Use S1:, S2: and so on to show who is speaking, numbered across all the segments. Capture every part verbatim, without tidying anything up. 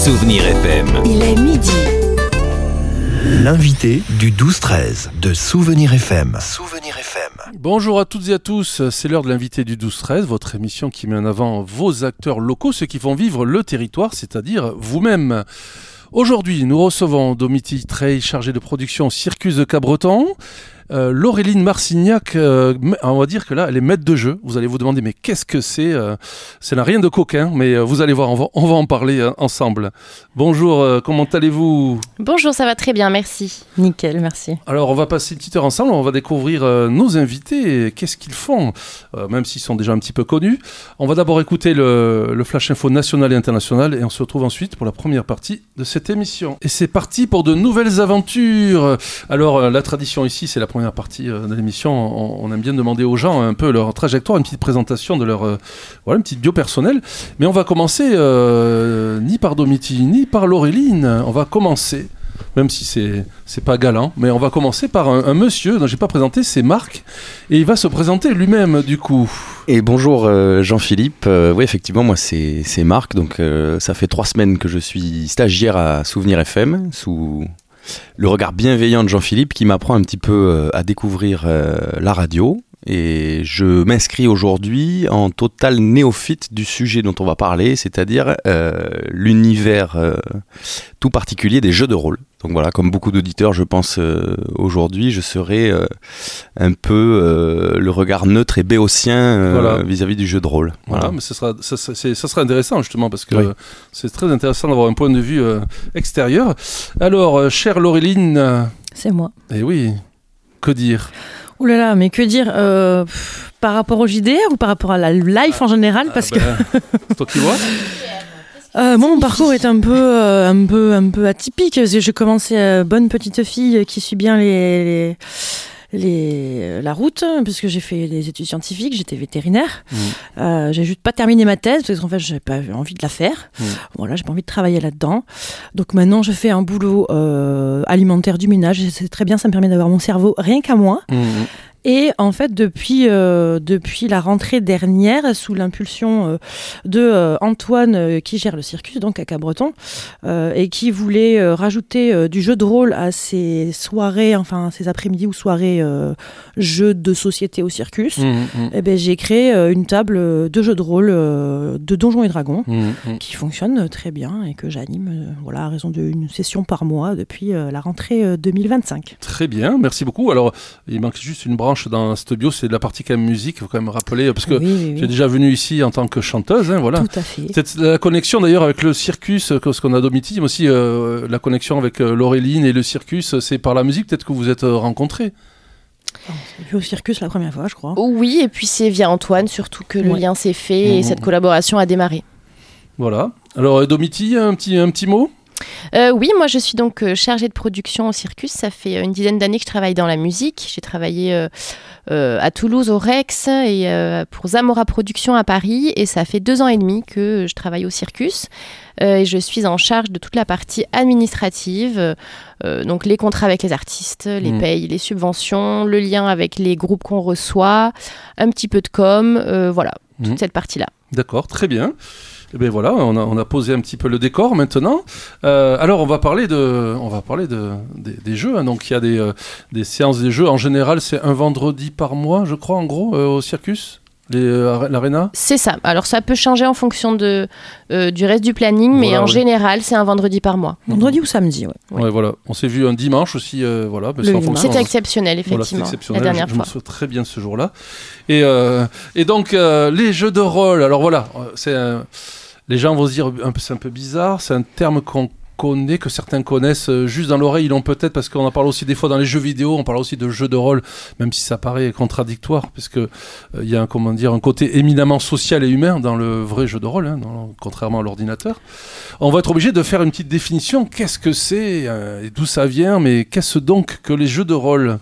S1: Souvenir F M.
S2: Il est midi.
S3: L'invité du douze treize de Souvenir F M. Souvenir F M.
S4: Bonjour à toutes et à tous, c'est l'heure de l'invité du douze treize, votre émission qui met en avant vos acteurs locaux, ceux qui font vivre le territoire, c'est-à-dire vous-même. Aujourd'hui, nous recevons Domiti Trey, chargé de production au Circus de Cabreton. Euh, Laureline Marcignac, euh, on va dire que là, elle est maître de jeu. Vous allez vous demander, mais qu'est-ce que c'est euh, Ça n'a rien de coquin, mais euh, vous allez voir, on va, on va en parler euh, ensemble. Bonjour, euh, comment allez-vous ?
S5: Bonjour, ça va très bien, merci. Nickel, merci.
S4: Alors, on va passer une petite heure ensemble, on va découvrir euh, nos invités, qu'est-ce qu'ils font, euh, même s'ils sont déjà un petit peu connus. On va d'abord écouter le, le Flash Info national et international, et on se retrouve ensuite pour la première partie de cette émission. Et c'est parti pour de nouvelles aventures. Alors, euh, la tradition ici, c'est la première partie de l'émission, on, on aime bien demander aux gens un peu leur trajectoire, une petite présentation de leur, euh, voilà, une petite bio personnelle. Mais on va commencer euh, ni par Domiti, ni par Laureline. On va commencer, même si c'est, c'est pas galant, mais on va commencer par un, un monsieur dont j'ai pas présenté, c'est Marc, et il va se présenter lui-même du coup.
S6: Et bonjour euh, Jean-Philippe, euh, oui effectivement moi c'est, c'est Marc, donc euh, ça fait trois semaines que je suis stagiaire à Souvenir F M, sous le regard bienveillant de Jean-Philippe qui m'apprend un petit peu euh, à découvrir euh, la radio. Et je m'inscris aujourd'hui en total néophyte du sujet dont on va parler, c'est-à-dire euh, l'univers euh, tout particulier des jeux de rôle. Donc voilà, comme beaucoup d'auditeurs, je pense euh, aujourd'hui, je serai euh, un peu euh, le regard neutre et béotien euh,
S4: voilà.
S6: vis-à-vis du jeu de rôle.
S4: Voilà,
S6: Voilà.
S4: mais ça sera, ça, ça, c'est, ça sera intéressant justement parce que
S6: Oui.
S4: c'est très intéressant d'avoir un point de vue euh, extérieur. Alors, euh, chère Laureline, euh,
S5: C'est moi.
S4: eh oui, que dire ?
S5: Ouh là là, mais que dire euh, pff, par rapport au J D R ou par rapport à la life en général, parce
S4: ah ben, c'est toi qui vois.
S5: que euh, moi mon parcours est un peu, euh, un peu, un peu atypique. Parce que j'ai commencé euh, bonne petite fille qui suit bien les, les, les la route, puisque j'ai fait des études scientifiques, j'étais vétérinaire.
S4: Mmh.
S5: Euh, j'ai juste pas terminé ma thèse parce qu'en fait j'avais pas envie de la faire.
S4: Mmh.
S5: Voilà, j'ai pas envie de travailler là-dedans. Donc maintenant je fais un boulot euh, alimentaire du ménage. Et c'est très bien, ça me permet d'avoir mon cerveau rien qu'à moi.
S4: Mmh.
S5: Et en fait, depuis, euh, depuis la rentrée dernière, sous l'impulsion euh, de euh, Antoine, euh, qui gère le circus, donc à Cabreton, euh, et qui voulait euh, rajouter euh, du jeu de rôle à ses soirées, enfin ses après-midi ou soirées euh, jeux de société au circus,
S4: Mmh, mmh.
S5: eh ben, j'ai créé euh, une table de jeux de rôle euh, de Donjons et Dragons,
S4: Mmh, mmh.
S5: qui fonctionne très bien et que j'anime euh, voilà, à raison d'une session par mois depuis euh, la rentrée euh, deux mille vingt-cinq.
S4: Très bien, merci beaucoup. Alors, il manque juste une branche dans cette bio, c'est de la partie quand même musique, il faut quand même rappeler, parce que
S5: Oui, oui, oui.
S4: j'ai déjà venu ici en tant que chanteuse, hein, voilà.
S5: Tout à fait.
S4: Peut-être la connexion d'ailleurs avec le circus, que ce qu'on a Domiti, mais aussi euh, la connexion avec euh, Laureline et le circus, c'est par la musique peut-être que vous vous êtes euh, rencontrés.
S5: On s'est vu au circus la première fois, je crois.
S7: Oui, et puis c'est via Antoine surtout que le
S5: Ouais.
S7: lien s'est fait et
S4: Mmh.
S7: cette collaboration a démarré.
S4: Voilà. Alors, euh, Domiti, un petit, un petit mot ?
S7: Euh, oui, moi je suis donc euh, chargée de production au circus. Ça fait euh, une dizaine d'années que je travaille dans la musique. J'ai travaillé euh, euh, à Toulouse au Rex et euh, pour Zamora Productions à Paris. Et ça fait deux ans et demi que je travaille au circus. Euh, et je suis en charge de toute la partie administrative, euh, donc les contrats avec les artistes, les
S4: Mmh.
S7: payes, les subventions, le lien avec les groupes qu'on reçoit, un petit peu de com, euh, voilà, toute
S4: Mmh.
S7: cette partie-là.
S4: D'accord, très bien. Et bien voilà, on a, on a posé un petit peu le décor maintenant. Euh, alors on va parler de, on va parler de, des, des jeux. Hein. Donc il y a des, euh, des séances des jeux. En général, c'est un vendredi par mois, je crois, en gros, euh, au circus, les, euh, l'Arena.
S7: C'est ça. Alors ça peut changer en fonction de, euh, du reste du planning, mais
S4: Voilà,
S7: en
S4: oui.
S7: général, c'est un vendredi par mois.
S5: Vendredi ou samedi, ouais.
S7: Oui.
S4: Ouais, voilà. On s'est vu un dimanche aussi, euh, voilà. Mais
S5: Le
S4: c'est en
S5: dimanche.
S4: fonction-
S7: C'était exceptionnel,
S4: Voilà, c'était
S7: effectivement,
S4: exceptionnel.
S7: la dernière
S4: je,
S7: fois.
S4: Je me souviens très bien de ce jour-là. Et, euh, et donc, euh, les jeux de rôle. Alors voilà, euh, c'est un- les gens vont se dire un peu, c'est un peu bizarre. C'est un terme qu'on connaît, que certains connaissent euh, juste dans l'oreille. Ils l'ont peut-être parce qu'on en parle aussi des fois dans les jeux vidéo. On parle aussi de jeux de rôle, même si ça paraît contradictoire, parce que euh, il y a un, comment dire, un côté éminemment social et humain dans le vrai jeu de rôle, hein, dans- contrairement à l'ordinateur. On va être obligé de faire une petite définition. Qu'est-ce que c'est euh, et d'où ça vient? Mais qu'est-ce donc que les jeux de rôle?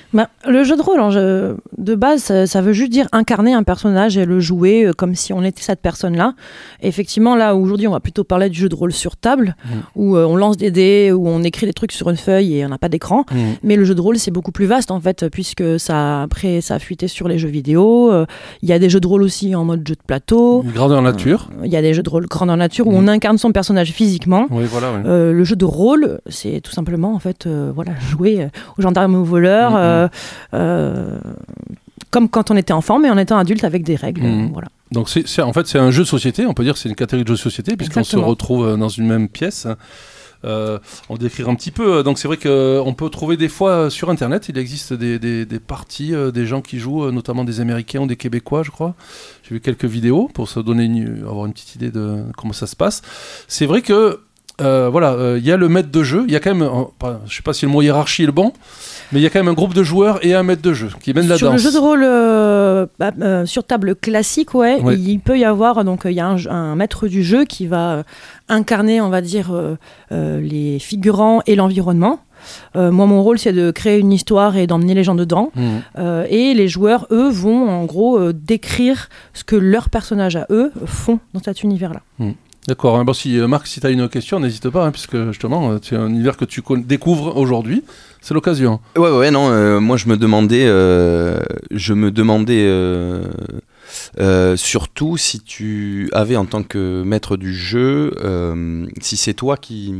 S5: Bah, le jeu de rôle, hein, je- de base, ça, ça veut juste dire incarner un personnage et le jouer euh, comme si on était cette personne-là. Et effectivement, là, aujourd'hui, on va plutôt parler du jeu de rôle sur table,
S4: Mmh.
S5: où euh, on lance des dés, où on écrit des trucs sur une feuille et on n'a pas d'écran.
S4: Mmh.
S5: Mais le jeu de rôle, c'est beaucoup plus vaste, en fait, puisque ça, après, ça a fuité sur les jeux vidéo. Euh, Il y a des jeux de rôle aussi en mode jeu de plateau.
S4: Une grandeur nature.
S5: Il y a des jeux de rôle grandeur nature où
S4: Mmh.
S5: on incarne son personnage physiquement.
S4: Oui, voilà. Ouais.
S5: Euh, le jeu de rôle, c'est tout simplement en fait, euh, voilà, jouer euh, aux gendarmes et aux voleurs,
S4: Mhm.
S5: euh, euh, comme quand on était enfant, mais en étant adulte avec des règles.
S4: Mhm.
S5: euh, voilà.
S4: Donc c'est, c'est- en fait c'est un jeu de société, on peut dire que c'est une catégorie de jeu de société puisqu'on
S5: Exactement.
S4: se retrouve euh, dans une même pièce. Euh, on va décrire un petit peu. Donc c'est vrai qu'on peut trouver des fois euh, sur internet, il existe des, des, des parties, euh, des gens qui jouent, euh, notamment des Américains ou des Québécois, je crois. J'ai vu quelques vidéos pour se donner une, avoir une petite idée de comment ça se passe. C'est vrai que euh, voilà, il euh, y a le maître de jeu, il y a quand même, euh, pas, je sais pas si le mot hiérarchie est le bon, mais il y a quand même un groupe de joueurs et un maître de jeu qui mène la
S5: Sur
S4: danse.
S5: le jeu de rôle euh, bah, euh, sur table classique, ouais,
S4: Ouais.
S5: il peut y avoir donc il y a un, un maître du jeu qui va euh, incarner, on va dire, euh, euh, les figurants et l'environnement. Euh, moi, mon rôle, c'est de créer une histoire et d'emmener les gens dedans.
S4: Mmh.
S5: Euh, et les joueurs, eux, vont en gros euh, décrire ce que leurs personnages à eux font dans cet univers-là.
S4: D'accord. Hein. Bon, si, euh, Marc, si tu as une question, n'hésite pas, hein, puisque justement, euh, c'est un univers que tu con- découvres aujourd'hui. C'est l'occasion.
S6: Ouais, ouais, non, euh, moi je me demandais, euh, je me demandais euh, euh, surtout si tu avais en tant que maître du jeu, euh, si c'est toi qui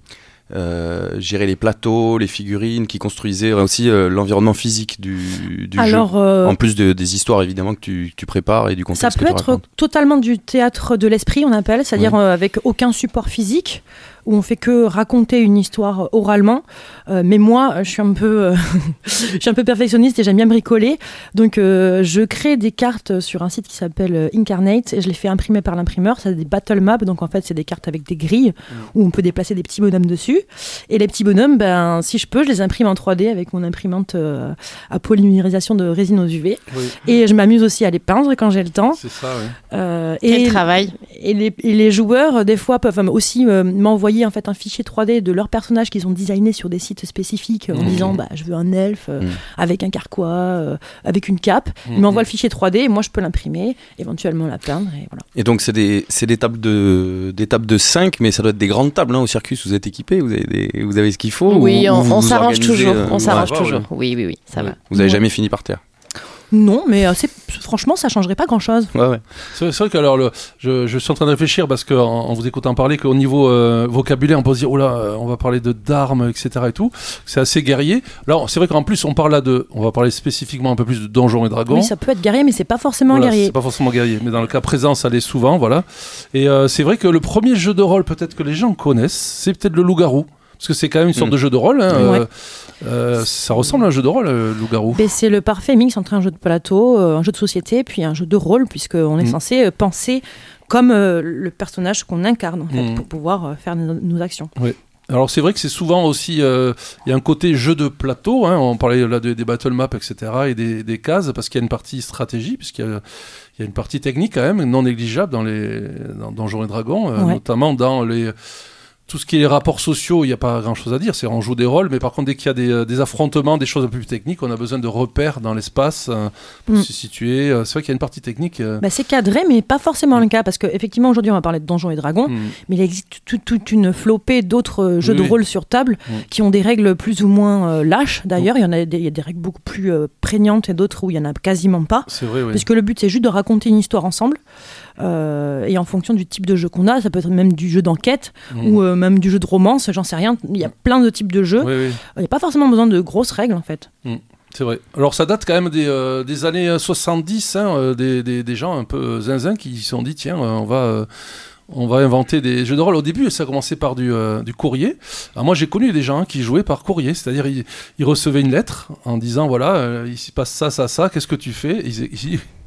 S6: euh, gérais les plateaux, les figurines, qui construisais aussi euh, l'environnement physique du, du
S5: Alors,
S6: jeu.
S5: euh,
S6: En plus de, des histoires évidemment que tu, tu prépares et du
S5: ça
S6: contexte
S5: peut
S6: que tu
S5: être
S6: racontes.
S5: totalement du théâtre de l'esprit, on appelle, c'est-à-dire
S6: Ouais.
S5: euh, avec aucun support physique, où on fait que raconter une histoire euh, oralement. Euh, mais moi, je suis un peu, euh, je suis un peu perfectionniste et j'aime bien bricoler. Donc, euh, je crée des cartes sur un site qui s'appelle euh, Incarnate et je les fais imprimer par l'imprimeur. C'est des battle maps, donc en fait, c'est des cartes avec des grilles où on peut déplacer des petits bonhommes dessus. Et les petits bonhommes, ben, si je peux, je les imprime en trois D avec mon imprimante euh, à polymérisation de résine aux U V.
S4: Oui.
S5: Et je m'amuse aussi à les peindre quand j'ai le temps.
S4: C'est ça, oui.
S5: Euh,
S7: Quel
S5: et,
S7: travail.
S5: et, les, et les joueurs, euh, des fois, peuvent euh, aussi euh, m'envoyer en fait, un fichier trois D de leurs personnages qu'ils ont designé sur des sites spécifiques euh, en
S4: Mhm.
S5: disant bah, je veux un elfe euh,
S6: Mhm.
S5: avec un carquois, euh, avec une cape. Ils m'envoient le fichier trois D et moi je peux l'imprimer, éventuellement la peindre. Et voilà.
S6: Et donc c'est des, c'est des tables de des tables de cinq, mais ça doit être des grandes tables hein, au Circus. Vous êtes équipés, vous avez des, vous avez ce qu'il faut.
S7: Oui,
S6: ou- ou
S7: on,
S6: vous
S7: on
S6: vous
S7: s'arrange
S6: organisez,
S7: toujours.
S6: euh,
S7: On s'arrange
S4: ouais.
S7: toujours. Oui, oui, oui, ça
S4: Ouais.
S7: va.
S6: Vous avez
S5: Ouais.
S6: jamais fini par terre.
S5: Non, mais euh, c'est, franchement, ça changerait pas grand-chose.
S6: Ouais, ouais.
S4: C'est c'est vrai que alors, le, je, je suis en train de réfléchir parce qu'en en vous écoutant parler, qu'au niveau euh, vocabulaire, on peut se dire, oh là, euh, on va parler de d'armes, et cetera et tout. C'est assez guerrier. Là, c'est vrai qu'en plus, on parle là de, on va parler spécifiquement un peu plus de Donjons et Dragons.
S5: Oui, ça peut être guerrier, mais c'est pas forcément
S4: Voilà,
S5: guerrier.
S4: c'est pas forcément guerrier, mais dans le cas présent, ça l'est souvent, voilà. Et euh, c'est vrai que le premier jeu de rôle, peut-être que les gens connaissent, c'est peut-être le loup-garou. Parce que c'est quand même une sorte
S6: Mm.
S4: de jeu de rôle. Hein,
S5: Ouais.
S4: euh, euh, ça ressemble à un jeu de rôle, le loup-garou.
S5: Mais c'est le parfait mix entre un jeu de plateau, euh, un jeu de société, puis un jeu de rôle, puisqu'on est
S4: Mm.
S5: censé euh, penser comme euh, le personnage qu'on incarne, en fait,
S4: Mm.
S5: pour pouvoir euh, faire nos, nos actions.
S4: Alors c'est vrai que c'est souvent aussi, euh, il y a un côté jeu de plateau, hein, on parlait là de- des battle maps, et cetera, et des, des cases, parce qu'il y a une partie stratégie, puisqu'il y a, il y a une partie technique quand même, non négligeable dans les dans Donjons et Dragons, euh,
S5: Ouais.
S4: notamment dans les... Tout ce qui est les rapports sociaux, il n'y a pas grand-chose à dire, c'est on joue des rôles, mais par contre, dès qu'il y a des, euh, des affrontements, des choses un peu plus techniques, on a besoin de repères dans l'espace euh, pour
S5: Mm.
S4: se situer. Euh, C'est vrai qu'il y a une partie technique. euh,
S5: Bah, c'est cadré, mais pas forcément le cas, parce qu'effectivement, aujourd'hui, on va parler de Donjons et Dragons,
S4: mm.
S5: mais il existe tout- toute une flopée d'autres euh, jeux
S4: Oui,
S5: de
S4: oui.
S5: rôle sur table
S4: Mm.
S5: qui ont des règles plus ou moins euh, lâches. D'ailleurs, il y en a des, il y a des règles beaucoup plus euh, prégnantes et d'autres où il y en a quasiment pas.
S4: C'est vrai, oui.
S5: Parce que le but, c'est juste de raconter une histoire ensemble. Euh, et en fonction du type de jeu qu'on a, ça peut être même du jeu d'enquête
S4: Mm.
S5: ou euh, même du jeu de romance, j'en sais rien. Il y a plein de types de jeux.
S4: Oui, oui.
S5: Il n'y a pas forcément besoin de grosses règles en fait.
S4: C'est vrai. Alors ça date quand même des, euh, des années soixante-dix, hein, euh, des, des, des gens un peu euh, zinzin qui se sont dit tiens, euh, on va, euh, on va inventer des jeux de rôle. Au début, ça a commencé par du, euh, du courrier. Alors moi, j'ai connu des gens qui jouaient par courrier, c'est-à-dire ils, ils recevaient une lettre en disant voilà, euh, il se passe ça, ça, ça, qu'est-ce que tu fais? Ils, ils,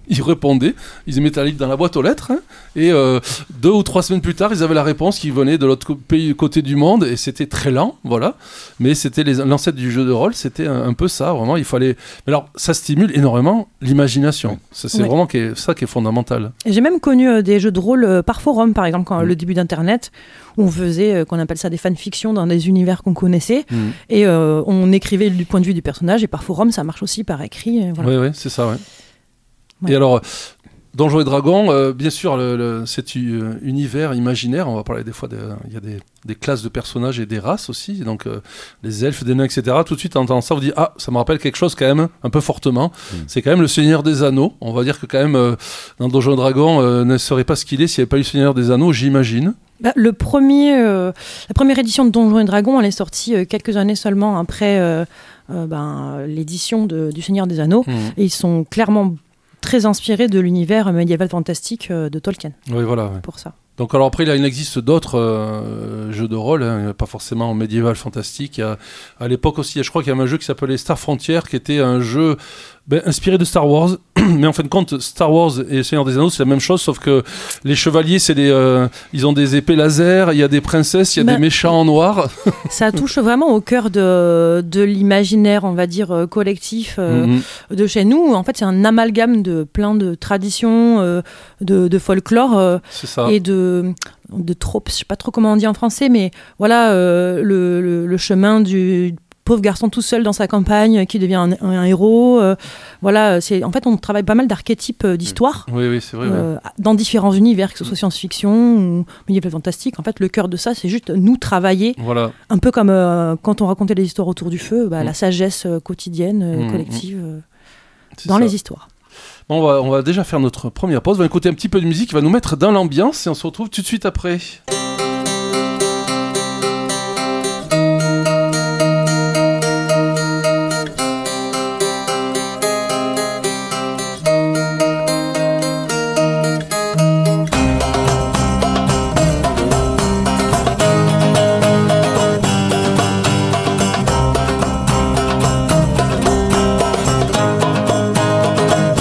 S4: ils répondaient, ils mettaient un livre dans la boîte aux lettres, hein, et euh, deux ou trois semaines plus tard, ils avaient la réponse qui venait de l'autre co- pays, côté du monde, et c'était très lent, voilà. Mais c'était les, l'ancêtre du jeu de rôle, c'était un, un peu ça, vraiment. Il fallait. Mais alors, ça stimule énormément l'imagination.
S6: Oui.
S4: Ça, c'est
S5: Oui.
S4: vraiment qui est, ça qui est fondamental.
S5: Et j'ai même connu euh, des jeux de rôle euh, par forum, par exemple, quand
S4: Mm.
S5: le début d'Internet, où on faisait, euh, qu'on appelle ça des fanfictions dans des univers qu'on connaissait,
S4: Mm.
S5: et euh, on écrivait du point de vue du personnage, et par forum, ça marche aussi par écrit. Et voilà.
S4: Oui, oui, c'est ça, ouais.
S5: Ouais.
S4: Et alors, Donjons et Dragons, euh, bien sûr, le, le- cet euh, univers imaginaire, on va parler des fois, de- il y a des, des classes de personnages et des races aussi, donc euh, les elfes, des nains, et cetera. Tout de suite, en entendant ça, vous dites, ah, ça me rappelle quelque chose quand même, un peu fortement.
S6: Mm.
S4: C'est quand même le Seigneur des Anneaux. On va dire que quand même, euh, dans Donjons et Dragons, euh, ne serait pas ce qu'il est s'il n'y avait pas eu le Seigneur des Anneaux, j'imagine.
S5: Bah, le premier, euh, la première édition de Donjons et Dragons, elle est sortie euh, quelques années seulement après euh, euh, ben, l'édition de- du Seigneur des Anneaux.
S4: Mm.
S5: Et ils sont clairement très inspirés de l'univers médiéval fantastique euh, de Tolkien,
S4: Oui, voilà. ouais.
S5: pour ça.
S4: Donc alors après, il il existe d'autres euh, jeux de rôle, hein, pas forcément médiéval fantastique. Il y a, à l'époque aussi, je crois qu'il y avait un jeu qui s'appelait Star Frontier, qui était un jeu ben, inspiré de Star Wars. Mais en fin de compte, Star Wars et Seigneur des Anneaux, c'est la même chose, sauf que les chevaliers, c'est des, euh, ils ont des épées laser, il y a des princesses, il y a
S5: Bah,
S4: des méchants en noir.
S5: Ça touche vraiment au cœur de, de l'imaginaire, on va dire, euh, collectif euh,
S4: Mhm.
S5: de chez nous. En fait, c'est un amalgame de plein de traditions, euh, de, de folklore euh,
S4: C'est ça.
S5: et de, de tropes. Je sais pas trop comment on dit en français, mais voilà, euh, le, le, le chemin du pauvre garçon tout seul dans sa campagne qui devient un, un héros. euh, voilà, c'est, en fait, on travaille pas mal d'archétypes euh, d'histoire.
S4: Oui, oui, c'est vrai. ouais.
S5: Euh, dans différents univers, que ce soit science-fiction ou médiéval fantastique. En fait, le cœur de ça, c'est juste nous travailler,
S4: Voilà.
S5: un peu comme euh, quand on racontait les histoires autour du feu, bah,
S4: Mm.
S5: la sagesse euh, quotidienne, euh,
S4: Mm,
S5: collective, euh,
S4: C'est
S5: dans
S4: ça.
S5: les histoires.
S4: Bon, on, va, on va déjà faire notre première pause. On va écouter un petit peu de musique qui va nous mettre dans l'ambiance et on se retrouve tout de suite après.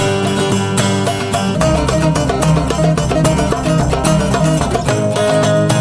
S1: Thank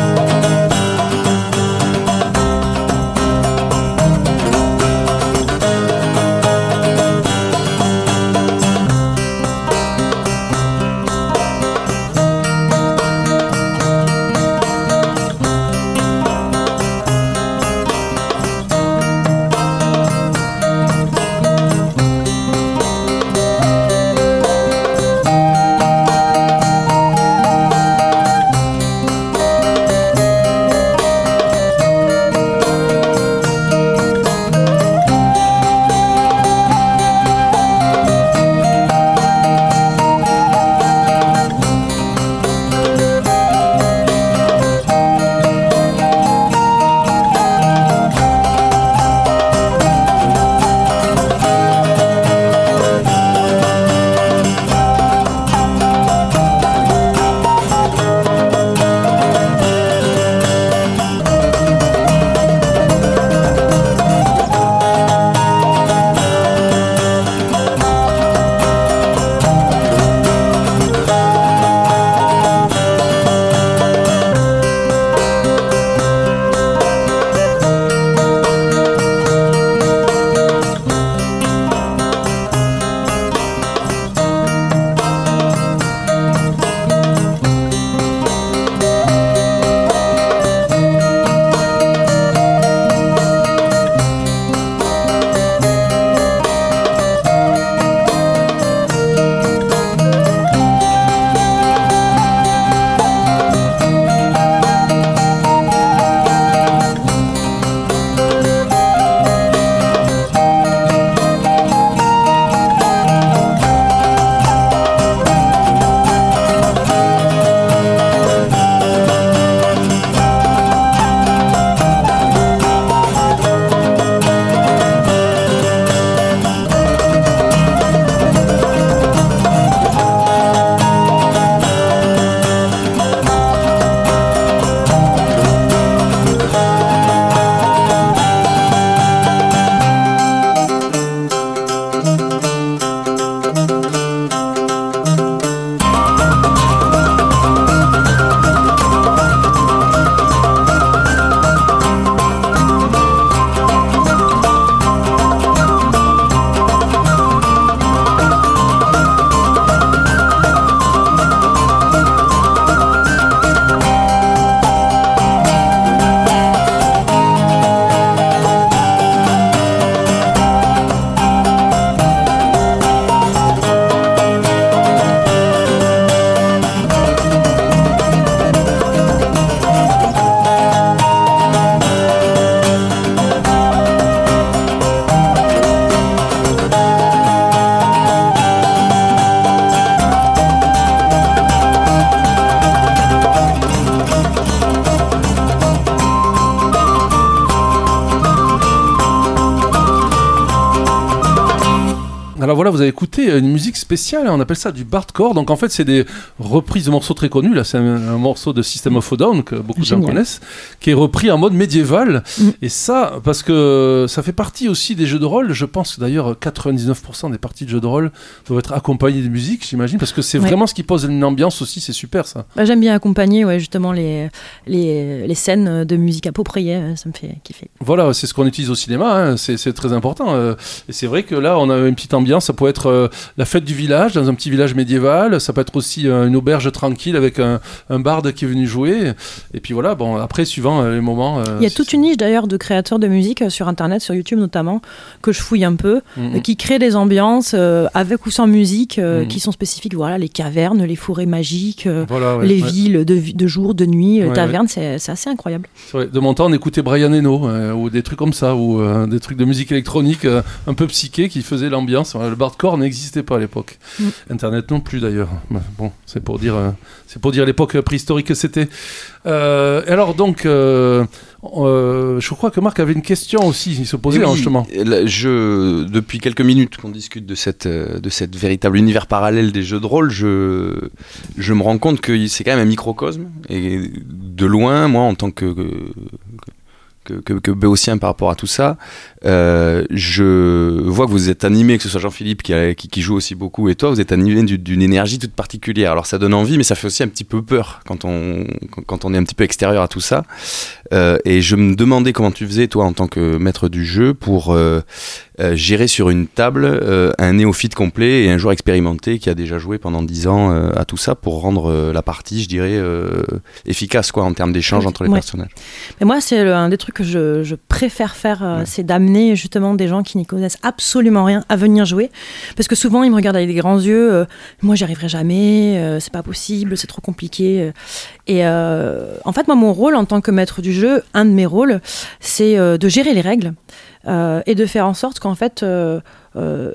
S4: Alors voilà, vous avez écouté une musique spéciale, on appelle ça du bardcore. Donc en fait, c'est des reprises de morceaux très connus. Là, c'est un, un morceau de System of a Down que beaucoup de gens connaissent, qui est repris en mode médiéval. Mm. Et ça, parce que ça fait partie aussi des jeux de rôle. Je pense que d'ailleurs, quatre-vingt-dix-neuf pour cent des parties de jeux de rôle doivent être accompagnées de musique, j'imagine, parce que c'est ouais. vraiment ce qui pose une ambiance aussi. C'est super ça.
S5: Bah, j'aime bien accompagner, ouais, justement les les les scènes de musique appropriée. Ça me fait kiffer.
S4: Voilà, c'est ce qu'on utilise au cinéma. Hein. C'est, c'est très important. Euh, et c'est vrai que là, on a une petite ambiance. Ça peut être euh, la fête du village, dans un petit village médiéval. Ça peut être aussi euh, une auberge tranquille avec un, un barde qui est venu jouer. Et puis voilà, bon, après, suivant euh, les moments... Euh,
S5: Il y a toute une niche d'ailleurs de créateurs de musique euh, sur Internet, sur YouTube notamment, que je fouille un peu, mm-hmm. euh, qui créent des ambiances euh, avec ou sans musique, euh, mm-hmm. qui sont spécifiques. Voilà, les cavernes, les forêts magiques, euh, voilà, ouais, les ouais. villes de, de jour, de nuit, les ouais, tavernes, ouais. c'est, c'est assez incroyable.
S4: C'est vrai. De mon temps, on écoutait Brian Eno, euh, ou des trucs comme ça, ou euh, des trucs de musique électronique euh, un peu psyché qui faisaient l'ambiance. Le bardcore n'existait pas à l'époque. Mm. Internet non plus d'ailleurs. Bon, c'est pour dire, euh, c'est pour dire l'époque préhistorique que c'était. Euh, alors donc, euh, euh, je crois que Marc avait une question aussi, il se posait oui, hein, justement.
S6: Je, depuis quelques minutes qu'on discute de cette, de cette véritable univers parallèle des jeux de rôle, je, je me rends compte que c'est quand même un microcosme. Et de loin, moi, en tant que... que Que, que, que béotien par rapport à tout ça, euh, je vois que vous êtes animé, que ce soit Jean-Philippe qui, a, qui, qui joue aussi beaucoup et toi, vous êtes animé d'une, d'une énergie toute particulière. Alors ça donne envie, mais ça fait aussi un petit peu peur quand on, quand on est un petit peu extérieur à tout ça. Euh, et je me demandais comment tu faisais, toi, en tant que maître du jeu, pour euh, euh, gérer sur une table euh, un néophyte complet et un joueur expérimenté qui a déjà joué pendant dix ans euh, à tout ça, pour rendre euh, la partie, je dirais, euh, efficace quoi, en termes d'échange entre les ouais. personnages.
S5: Mais moi, c'est le, un des trucs que je, je préfère faire, euh, ouais. c'est d'amener justement des gens qui n'y connaissent absolument rien à venir jouer. Parce que souvent, ils me regardent avec des grands yeux. Euh, moi, j'y arriverai jamais, euh, c'est pas possible, c'est trop compliqué. Et euh, en fait, moi, mon rôle en tant que maître du jeu, un de mes rôles, c'est euh, de gérer les règles euh, et de faire en sorte qu'en fait... Euh, Euh,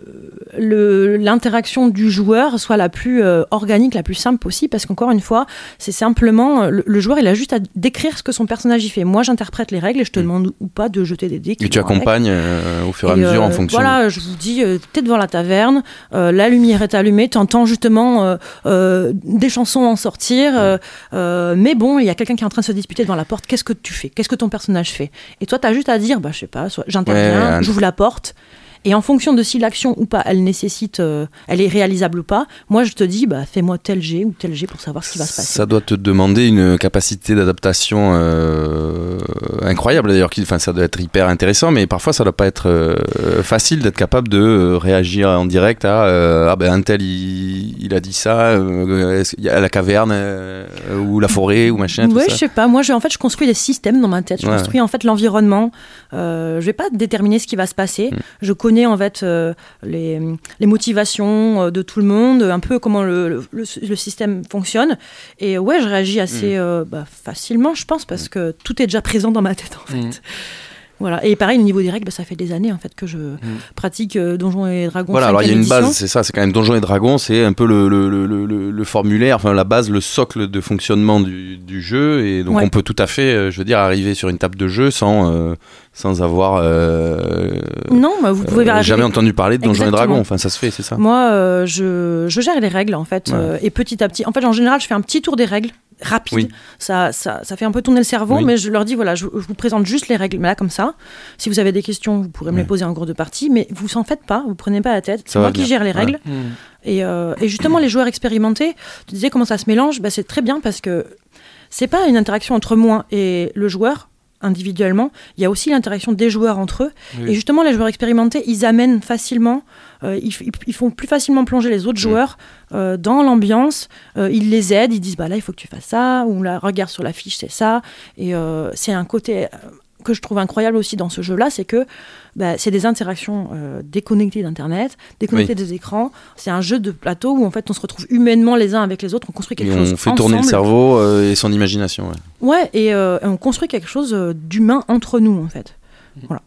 S5: le, l'interaction du joueur soit la plus euh, organique, la plus simple possible, parce qu'encore une fois, c'est simplement le, le joueur, il a juste à décrire ce que son personnage y fait. Moi, j'interprète les règles et je te mmh. demande ou pas de jeter des dés.
S6: Et tu accompagnes euh, au fur et à mesure euh, en fonction.
S5: Voilà, je vous dis, euh, t'es devant la taverne, euh, la lumière est allumée, t'entends justement euh, euh, des chansons en sortir, euh, euh, mais bon, il y a quelqu'un qui est en train de se disputer devant la porte. Qu'est-ce que tu fais ? Qu'est-ce que ton personnage fait ? Et toi, t'as juste à dire, bah, je sais pas, soit j'interviens, ouais, j'ouvre la porte. Et en fonction de si l'action ou pas, elle nécessite, euh, elle est réalisable ou pas, moi je te dis, bah, fais-moi tel jet ou tel jet pour savoir ce qui va se passer.
S6: Ça doit te demander une capacité d'adaptation euh, incroyable d'ailleurs, enfin, ça doit être hyper intéressant, mais parfois ça doit pas être euh, facile d'être capable de euh, réagir en direct à euh, ah ben un tel il, il a dit ça, euh, il y a la caverne euh, ou la forêt ou machin.
S5: Oui,
S6: je
S5: sais pas. Moi, je, en fait, je construis des systèmes dans ma tête. Je ouais, construis ouais. en fait l'environnement. Euh, je vais pas déterminer ce qui va se passer. Mmh. Je connais en fait euh, les, les motivations euh, de tout le monde, un peu comment le, le, le, le système fonctionne. Et ouais, je réagis assez mmh. euh, bah, facilement, je pense, parce que tout est déjà présent dans ma tête en fait. Mmh. Voilà. Et pareil, au niveau des règles, bah, ça fait des années en fait que je mmh. pratique euh, Donjons et Dragons.
S6: Voilà, alors il y a une base, c'est ça, c'est quand même Donjons et Dragons, c'est un peu le, le, le, le, le formulaire, enfin la base, le socle de fonctionnement du, du jeu. Et donc ouais. on peut tout à fait, euh, je veux dire, arriver sur une table de jeu sans, euh, sans avoir euh,
S5: non, bah, vous pouvez
S6: euh, jamais entendu parler de Donjons et Dragons. Enfin, ça se fait, c'est ça.
S5: Moi, euh, je, je gère les règles en fait, ouais. euh, et petit à petit. En fait, en général, je fais un petit tour des règles. Rapide, oui. ça, ça, ça fait un peu tourner le cerveau, oui. mais je leur dis, voilà, je, je vous présente juste les règles, mais là, comme ça, si vous avez des questions, vous pourrez me oui. les poser en cours de partie, mais vous s'en faites pas, vous prenez pas la tête, c'est ça moi qui gère les règles. Ouais. Et, euh, et justement, les joueurs expérimentés, tu disais comment ça se mélange, bah, c'est très bien parce que c'est pas une interaction entre moi et le joueur, individuellement, il y a aussi l'interaction des joueurs entre eux. Oui. Et justement, les joueurs expérimentés, ils amènent facilement, euh, ils, ils font plus facilement plonger les autres oui. joueurs euh, dans l'ambiance. Euh, ils les aident, ils disent bah là, il faut que tu fasses ça, ou là, regarde sur la fiche, c'est ça. Et euh, c'est un côté que je trouve incroyable aussi dans ce jeu-là, c'est que bah, c'est des interactions euh, déconnectées d'Internet, déconnectées oui. des écrans. C'est un jeu de plateau où en fait on se retrouve humainement les uns avec les autres, on construit quelque et chose
S6: on fait
S5: ensemble.
S6: Tourner le cerveau euh, et son imagination. Ouais,
S5: ouais et euh, on construit quelque chose d'humain entre nous en fait. Voilà.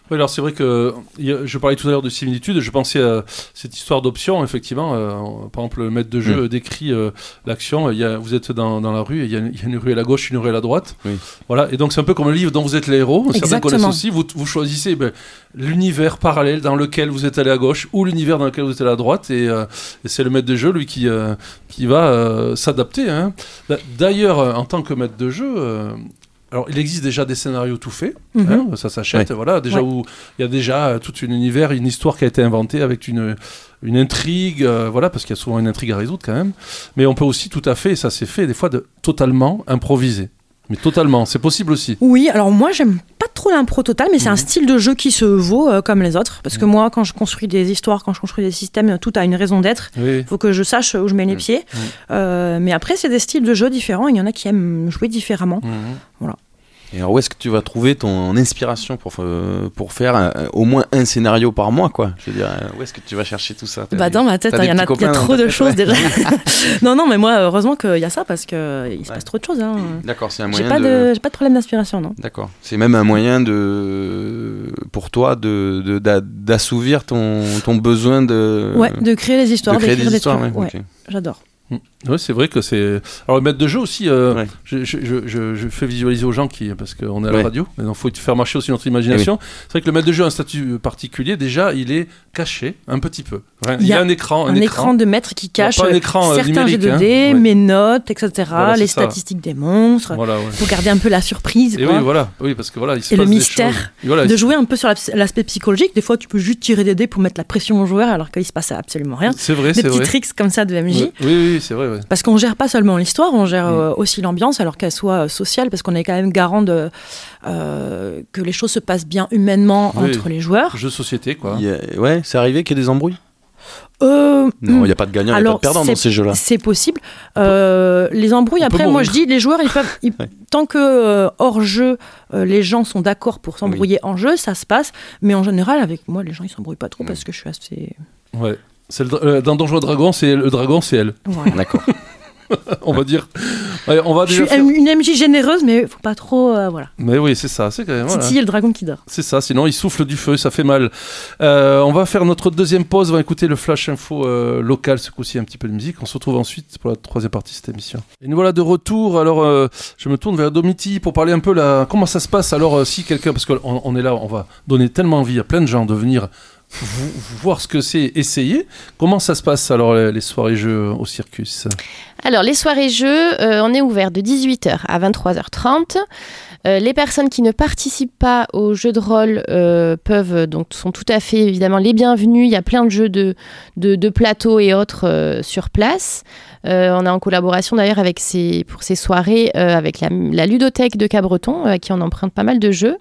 S4: Oui, alors c'est vrai que je parlais tout à l'heure de similitude, je pensais à cette histoire d'option, effectivement. Euh, par exemple, le maître de jeu mmh. décrit euh, l'action. Il y a, vous êtes dans, dans la rue, et il y, a, il y a une rue à la gauche, une rue à la droite. Oui. Voilà, et donc c'est un peu comme le livre dont vous êtes les héros. Certains connaissent aussi. Vous, vous choisissez ben, l'univers parallèle dans lequel vous êtes allé à gauche ou l'univers dans lequel vous êtes allé à droite. Et, euh, et c'est le maître de jeu, lui, qui, euh, qui va euh, s'adapter. Hein. D'ailleurs, en tant que maître de jeu... Euh, Alors, il existe déjà des scénarios tout faits, mm-hmm. hein, ça s'achète, ouais. voilà, déjà ouais. où il y a déjà euh, tout un univers, une histoire qui a été inventée avec une, une intrigue, euh, voilà, parce qu'il y a souvent une intrigue à résoudre quand même. Mais on peut aussi tout à fait, et ça s'est fait des fois, de totalement improviser. Mais totalement, c'est possible aussi.
S5: Oui, alors moi, j'aime pas trop l'impro total, mais c'est mmh. un style de jeu qui se vaut euh, comme les autres. Parce mmh. que moi, quand je construis des histoires, quand je construis des systèmes, tout a une raison d'être. Il oui. faut que je sache où je mets mmh. les pieds. Mmh. Euh, mais après, c'est des styles de jeu différents. Il y en a qui aiment jouer différemment. Mmh. Voilà.
S6: Et alors où est-ce que tu vas trouver ton inspiration pour, euh, pour faire un, au moins un scénario par mois, quoi? Je veux dire, où est-ce que tu vas chercher tout ça?
S5: Bah, dans ma tête, il hein, y, y a trop de choses ouais. déjà. non, non, mais moi, heureusement qu'il y a ça parce qu'il ouais. se passe trop de choses. Hein.
S6: D'accord, c'est un moyen
S5: j'ai pas de... de... J'ai pas de problème d'inspiration, non.
S6: D'accord. C'est même un moyen de... pour toi de, de, d'a, d'assouvir ton, ton besoin de...
S5: Ouais, de créer les histoires,
S6: de créer
S5: d'écrire
S6: des histoires.
S5: des
S6: trucs.
S5: Ouais,
S6: okay.
S5: J'adore.
S4: Mmh. Oui, c'est vrai que c'est. Alors, le maître de jeu aussi, euh, ouais. je, je, je, je fais visualiser aux gens qui, parce qu'on est à la ouais. radio, mais il faut faire marcher aussi notre imagination. Oui. C'est vrai que le maître de jeu a un statut particulier. Déjà, il est caché un petit peu. Enfin, il y a un écran,
S5: un,
S4: un
S5: écran,
S4: écran
S5: de maître qui cache
S4: un écran, euh,
S5: certains jets de dés,
S4: hein.
S5: mes notes, et cetera.
S4: Voilà,
S5: les
S4: ça.
S5: statistiques des monstres.
S4: Voilà, ouais.
S5: Faut garder un peu la surprise.
S4: Et
S5: quoi.
S4: oui, voilà, oui, parce que voilà, il se
S5: et
S4: passe
S5: le
S4: des
S5: mystère
S4: choses. Et voilà,
S5: de jouer un peu sur l'aspect psychologique. Des fois, tu peux juste tirer des dés pour mettre la pression aux joueurs, alors qu'il se passe absolument rien.
S4: C'est vrai,
S5: des
S4: c'est
S5: petits
S4: vrai.
S5: tricks comme ça de M J.
S4: Oui, oui, c'est vrai. Ouais.
S5: Parce qu'on gère pas seulement l'histoire, on gère euh, aussi l'ambiance, alors qu'elle soit euh, sociale, parce qu'on est quand même garant de, euh, que les choses se passent bien humainement oui. entre les joueurs.
S4: Jeu de société, quoi.
S6: A... Ouais, c'est arrivé qu'il y ait des embrouilles
S5: euh,
S6: Non, il n'y a pas de gagnant, il n'y a pas de perdant dans ces jeux-là.
S5: C'est possible. Euh, les embrouilles, on après, moi je dis, les joueurs, ils peuvent, ils, ouais. tant que euh, hors jeu, euh, les gens sont d'accord pour s'embrouiller oui. en jeu, ça se passe. Mais en général, avec moi, les gens, ils s'embrouillent pas trop mmh. parce que je suis assez.
S4: Ouais. C'est le, euh, dans Donjons et Dragons, c'est le dragon, c'est elle.
S5: Voilà.
S6: D'accord.
S4: on va dire. Ouais, on va
S5: je suis faire... une M J généreuse, mais faut pas trop. Euh, voilà.
S4: Mais oui, c'est ça. C'est quand même.
S5: Titiller voilà. le dragon qui dort.
S4: C'est ça, sinon il souffle du feu, ça fait mal. Euh, on va faire notre deuxième pause, on va écouter le flash info euh, local, ce coup-ci un petit peu de musique. On se retrouve ensuite pour la troisième partie de cette émission. Et nous voilà de retour. Alors, euh, je me tourne vers Domiti pour parler un peu là. Comment ça se passe alors euh, si quelqu'un. Parce qu'on on est là, on va donner tellement envie à plein de gens de venir. Vous, voir ce que c'est, essayer. Comment ça se passe alors les, les soirées jeux au Circus?
S7: Alors les soirées jeux, euh, on est ouvert de dix-huit heures à vingt-trois heures trente. Euh, les personnes qui ne participent pas aux jeux de rôle euh, peuvent donc sont tout à fait évidemment les bienvenus. Il y a plein de jeux de de, de plateau et autres euh, sur place. Euh, on est en collaboration d'ailleurs avec ces pour ces soirées euh, avec la, la ludothèque de Cabreton, à qui on emprunte pas mal de jeux.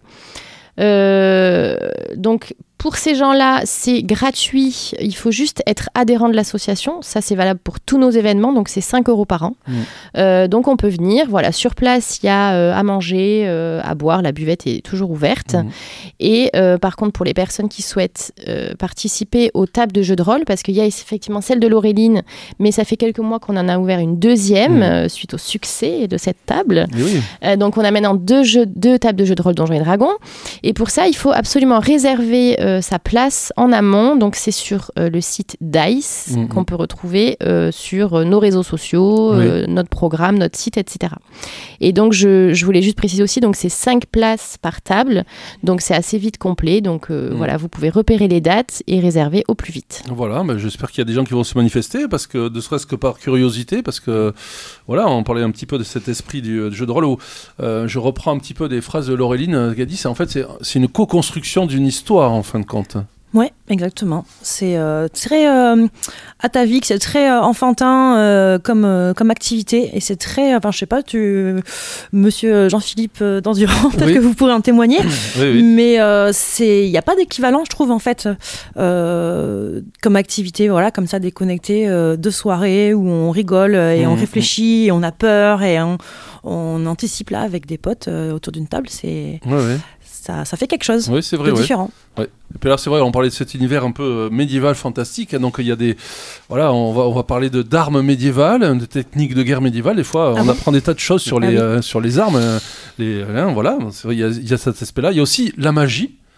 S7: Euh, donc pour ces gens-là, c'est gratuit. Il faut juste être adhérent de l'association. Ça, c'est valable pour tous nos événements. Donc, c'est cinq euros par an. Mmh. Euh, donc, on peut venir. Voilà, sur place, il y a euh, à manger, euh, à boire. La buvette est toujours ouverte. Mmh. Et euh, par contre, pour les personnes qui souhaitent euh, participer aux tables de jeux de rôle, parce qu'il y a effectivement celle de Laureline, mais ça fait quelques mois qu'on en a ouvert une deuxième mmh. euh, suite au succès de cette table.
S4: Oui.
S7: Euh, donc, on a maintenant deux, jeux, deux tables de jeux de rôle Donjons et Dragons. Et pour ça, il faut absolument réserver euh, sa place en amont. Donc c'est sur euh, le site Dice mmh. qu'on peut retrouver euh, sur euh, nos réseaux sociaux, oui. euh, notre programme, notre site, et cetera. Et donc je, je voulais juste préciser aussi, donc c'est cinq places par table, donc c'est assez vite complet. Donc euh, mmh. voilà, vous pouvez repérer les dates et réserver au plus vite.
S4: Voilà, bah, j'espère qu'il y a des gens qui vont se manifester, parce que ne serait-ce que par curiosité, parce que voilà, on parlait un petit peu de cet esprit du, du jeu de rôle où euh, je reprends un petit peu des phrases de Laureline qui a dit, c'est en fait c'est, c'est une co-construction d'une histoire en fin de compte.
S5: Oui, exactement. C'est euh, très euh, atavique, c'est très euh, enfantin euh, comme, euh, comme activité. Et c'est très, enfin je sais pas, tu, monsieur Jean-Philippe euh, d'Endurant, peut-être oui. que vous pourrez en témoigner. Oui, oui. Mais euh, il n'y a pas d'équivalent, je trouve, en fait, euh, comme activité, voilà, comme ça, déconnectée euh, de soirée où on rigole et mmh, on réfléchit, mmh. et on a peur et on, on anticipe là avec des potes euh, autour d'une table. C'est... Ouais, ouais. Ça, ça fait quelque chose
S4: oui, c'est vrai,
S5: de
S4: ouais.
S5: différent.
S4: Ouais. Et puis là, c'est vrai, on parlait de cet univers un peu euh, médiéval, fantastique. Hein, donc il y a des, voilà, on va on va parler de d'armes médiévales, de techniques de guerre médiévale. Des fois, ah on bon apprend des tas de choses sur ah les oui. euh, sur les armes, euh, les, hein, voilà. C'est vrai, il y a, il y a cet aspect-là. Il y a aussi la magie.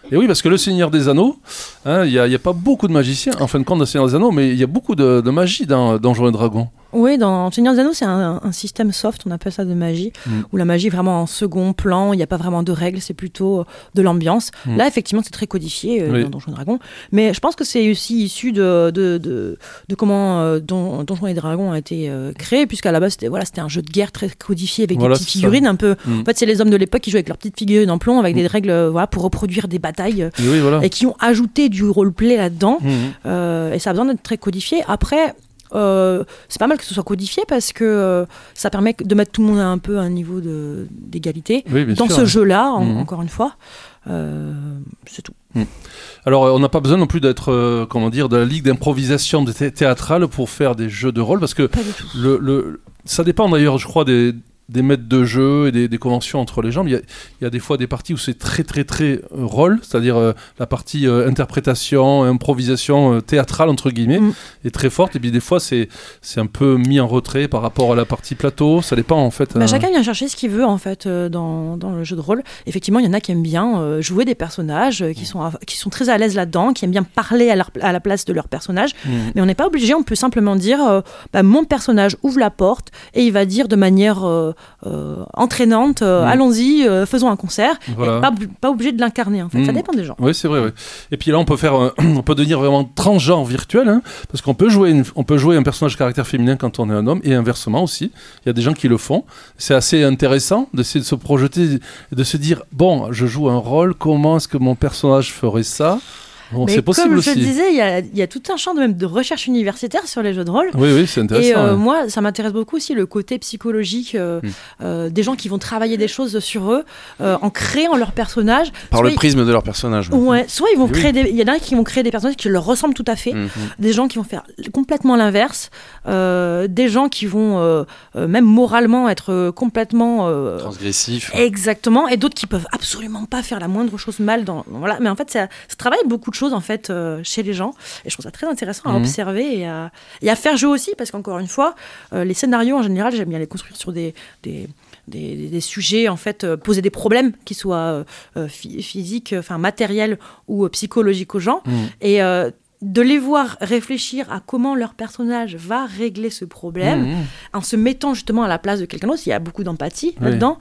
S4: Et oui, parce que le Seigneur des Anneaux, il hein, n'y a, a pas beaucoup de magiciens, en fin de compte, dans le Seigneur des Anneaux, mais il y a beaucoup de, de magie dans Donjons et Dragons.
S5: Oui, dans Seigneur des Anneaux, c'est un, un système soft, on appelle ça de magie, mm. où la magie est vraiment en second plan, il n'y a pas vraiment de règles, c'est plutôt de l'ambiance. Mm. Là, effectivement, c'est très codifié euh, oui. dans Donjons et Dragons, mais je pense que c'est aussi issu de, de, de, de comment euh, Don, Donjons et Dragons a été euh, créé, puisqu'à la base, c'était, voilà, c'était un jeu de guerre très codifié avec voilà, des petites figurines ça. un peu. Mm. En fait, c'est les hommes de l'époque qui jouaient avec leurs petites figurines en plomb, avec mm. des règles euh, voilà, pour reproduire des batailles, et, oui, voilà. et qui ont ajouté du roleplay là-dedans, mm. euh, et ça a besoin d'être très codifié. Après, Euh, c'est pas mal que ce soit codifié parce que euh, ça permet de mettre tout le monde à un peu à un niveau de, d'égalité oui, dans sûr, ce ouais. jeu-là, en, mmh. encore une fois. Euh, c'est tout. Mmh.
S4: Alors, on n'a pas besoin non plus d'être, euh, comment dire, de la ligue d'improvisation thé- théâtrale pour faire des jeux de rôle parce que le, le, ça dépend d'ailleurs, je crois, des des maîtres de jeu et des, des conventions entre les gens. Il y, a, il y a des fois des parties où c'est très très très euh, rôle, c'est-à-dire euh, la partie euh, interprétation, improvisation euh, théâtrale entre guillemets mm. est très forte et puis des fois c'est, c'est un peu mis en retrait par rapport à la partie plateau, ça dépend en fait.
S5: Bah,
S4: euh...
S5: Chacun vient chercher ce qu'il veut en fait euh, dans, dans le jeu de rôle. Effectivement, il y en a qui aiment bien euh, jouer des personnages, euh, qui, sont à, qui sont très à l'aise là-dedans, qui aiment bien parler à, leur, à la place de leur personnage, mm. mais on n'est pas obligé, on peut simplement dire euh, bah, mon personnage ouvre la porte et il va dire de manière euh, Euh, entraînante, euh, mmh. allons-y, euh, faisons un concert. Voilà. Pas, pas obligé de l'incarner en fait, mmh. ça dépend des gens.
S4: Oui, c'est vrai. Oui. Et puis là, on peut faire, euh, on peut devenir vraiment transgenre virtuel, hein, parce qu'on peut jouer, une, on peut jouer un personnage de caractère féminin quand on est un homme, et inversement aussi. Il y a des gens qui le font. C'est assez intéressant d'essayer de se projeter, de se dire bon, je joue un rôle, comment est-ce que mon personnage ferait ça? Bon,
S5: mais
S4: c'est possible
S5: comme
S4: aussi.
S5: je le disais, il y a, y a tout un champ de, même de recherche universitaire sur les jeux de rôle.
S4: Oui, oui, c'est intéressant.
S5: Et euh,
S4: ouais.
S5: moi, ça m'intéresse beaucoup aussi le côté psychologique euh, mm. euh, des gens qui vont travailler des choses sur eux euh, en créant leur personnage.
S6: Par
S5: soit
S6: le prisme de leur personnage.
S5: Ouais, soit ils vont
S6: oui.
S5: créer des... Il y en a qui vont créer des personnages qui leur ressemblent tout à fait. Mm-hmm. Des gens qui vont faire complètement l'inverse. Euh, des gens qui vont euh, euh, même moralement être complètement... Euh,
S6: transgressifs.
S5: Exactement. Et d'autres qui peuvent absolument pas faire la moindre chose mal. Dans... Voilà. Mais en fait, ça, ça travaille beaucoup de choses en fait. Euh, chez les gens, et je trouve ça très intéressant à mmh. observer et à, et à faire jouer aussi, parce qu'encore une fois, euh, les scénarios en général, j'aime bien les construire sur des, des, des, des sujets, en fait, euh, poser des problèmes qui soient euh, physiques, enfin matériels ou euh, psychologiques aux gens, mmh. et euh, de les voir réfléchir à comment leur personnage va régler ce problème, mmh. en se mettant justement à la place de quelqu'un d'autre. Il y a beaucoup d'empathie oui. là-dedans.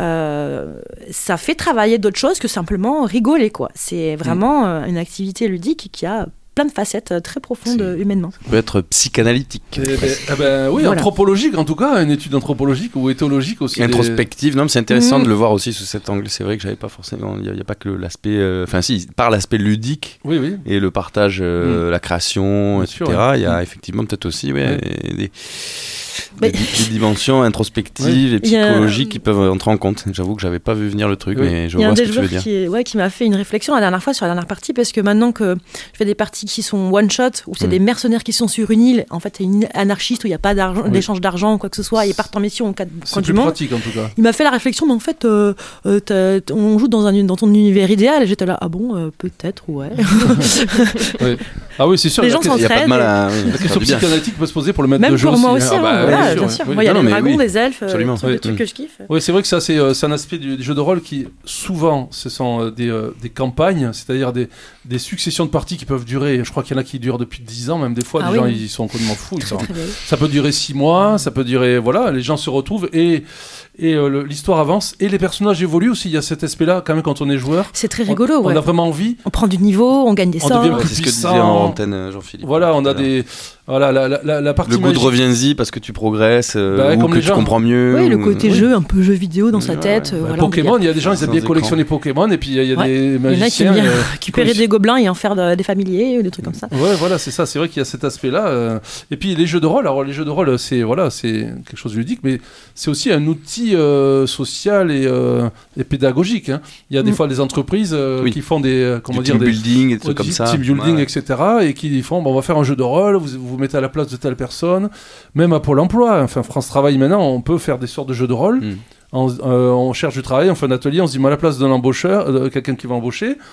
S5: Euh, ça fait travailler d'autres choses que simplement rigoler, quoi. C'est vraiment mmh. euh, une activité ludique qui a plein de facettes très profondes c'est... humainement.
S6: Ça peut être psychanalytique.
S4: Eh ben, eh ben, oui, voilà. Anthropologique en tout cas, une étude anthropologique ou éthologique aussi.
S6: Et introspective, des... non, mais c'est intéressant mmh. de le voir aussi sous cet angle. C'est vrai que j'avais pas forcément, il n'y a, a pas que l'aspect, enfin euh, si, par l'aspect ludique
S4: oui, oui.
S6: et le partage, euh, mmh. la création, Bien et cetera. Sûr, ouais. Il y a mmh. effectivement peut-être aussi ouais, ouais. des... Des, des dimensions introspectives oui. et psychologiques a... qui peuvent entrer en compte. J'avoue que j'avais pas vu venir le truc, oui. mais je vois ce que tu veux dire. Il y a un des joueurs qui,
S5: ouais, qui m'a fait une réflexion la dernière fois sur la dernière partie, parce que maintenant que je fais des parties qui sont one shot, où c'est mmh. des mercenaires qui sont sur une île, en fait c'est une île anarchiste où il n'y a pas d'argent, oui. d'échange d'argent ou quoi que ce soit, ils partent en mission en cas de
S4: c'est plus pratique en tout cas.
S5: Il m'a fait la réflexion, mais en fait euh, euh, on joue dans, un, dans ton univers idéal, et j'étais là, ah bon, euh, peut-être, ouais.
S4: oui. Ah oui, c'est sûr.
S5: Les gens s'entraident.
S6: Il n'y a pas de mal à...
S4: La question psychanalytique peut se poser pour le maître
S5: Même
S4: de jeu
S5: aussi. Même pour moi
S4: aussi.
S5: aussi,
S4: Ah
S5: hein, bah, ouais, bien sûr. Moi, il y a des dragons, des elfes, euh, c'est des trucs que je kiffe.
S4: Oui, c'est vrai que ça, c'est, euh, c'est un aspect du, du jeu de rôle qui, souvent, ce sont euh, des, euh, des campagnes, c'est-à-dire des, des successions de parties qui peuvent durer. Je crois qu'il y en a qui durent depuis dix ans, même des fois, ah les oui, gens, oui. ils sont complètement fous. Ils sont... Ça peut durer six mois, ça peut durer... Voilà, les gens se retrouvent et... Et euh, le, l'histoire avance et les personnages évoluent aussi. Il y a cet aspect-là, quand même, quand on est joueur.
S5: C'est très rigolo.
S4: On,
S5: ouais.
S4: on a vraiment envie.
S5: On prend du niveau, on gagne des
S4: on
S5: sorts.
S4: Devient plus
S6: c'est ce que
S4: puissant.
S6: disait en antenne Jean-Philippe.
S4: Voilà, on a voilà. des. Voilà, la, la, la, la partie.
S6: Le goût
S4: magique.
S6: de reviens-y parce que tu progresses euh,
S4: bah,
S6: ou
S4: comme
S6: que
S4: les
S6: tu
S4: gens.
S6: comprends mieux.
S5: Oui, le
S6: ou...
S5: côté
S6: oui.
S5: jeu, un peu jeu vidéo dans
S6: oui,
S5: sa
S6: ouais,
S5: tête.
S6: ouais.
S5: Euh, voilà,
S4: Pokémon, il y a des gens, ils aiment bien collectionner Pokémon et puis il y a, il y a ouais. des magiciens.
S5: Il y en a qui aiment bien récupérer des gobelins et en faire de, des familiers ou des trucs comme ça.
S4: Ouais, voilà, c'est ça. C'est vrai qu'il y a cet aspect-là. Euh... Et puis les jeux de rôle. Alors les jeux de rôle, c'est voilà, c'est quelque chose de ludique, mais c'est aussi un outil euh, social et euh, et pédagogique. Hein. Il y a des mm. fois des entreprises euh, oui. qui font des euh, comment
S6: du
S4: dire
S6: team
S4: des
S6: building et des trucs comme ça,
S4: team building,
S6: ouais.
S4: et cetera. Et qui font, bon, on va faire un jeu de rôle. Vous vous mettez à la place de telle personne. Même à Pôle Emploi, enfin France Travail maintenant, on peut faire des sortes de jeux de rôle. Mm. On, euh, on cherche du travail, on fait un atelier, on se dit, moi à la place d'un embaucheur, euh, quelqu'un qui va embaucher.